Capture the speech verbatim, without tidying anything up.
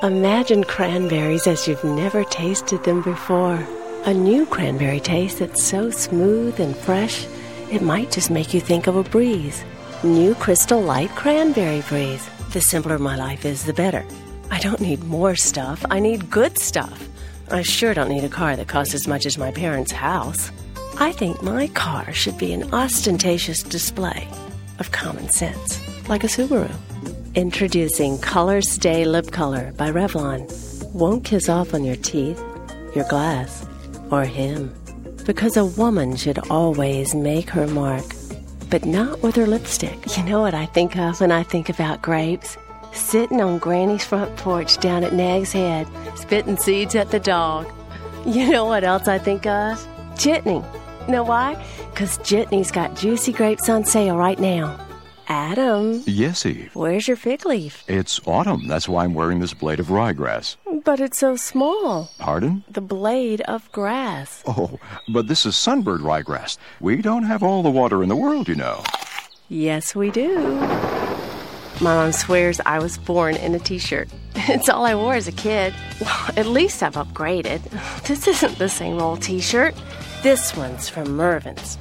Imagine cranberries as you've never tasted them before. A new cranberry taste that's so smooth and fresh, it might just make you think of a breeze. New Crystal Light Cranberry Breeze. The simpler my life is, the better. I don't need more stuff. I need good stuff. I sure don't need a car that costs as much as my parents' house. I think my car should be an ostentatious display of common sense, like a Subaru. Introducing Color Stay Lip Color by Revlon. Won't kiss off on your teeth, your glass, or him. Because a woman should always make her mark, but not with her lipstick. You know what I think of when I think about grapes? Sitting on Granny's front porch down at Nag's Head, spitting seeds at the dog. You know what else I think of? Jitney. Know why? Because Jitney's got juicy grapes on sale right now. Adam. Yes, Eve. Where's your fig leaf? It's autumn. That's why I'm wearing this blade of ryegrass. But it's so small. Pardon? The blade of grass. Oh, but this is sunbird ryegrass. We don't have all the water in the world, you know. Yes, we do. My mom swears I was born in a t-shirt. It's all I wore as a kid. Well, at least I've upgraded. This isn't the same old t-shirt. This one's from Mervyn's.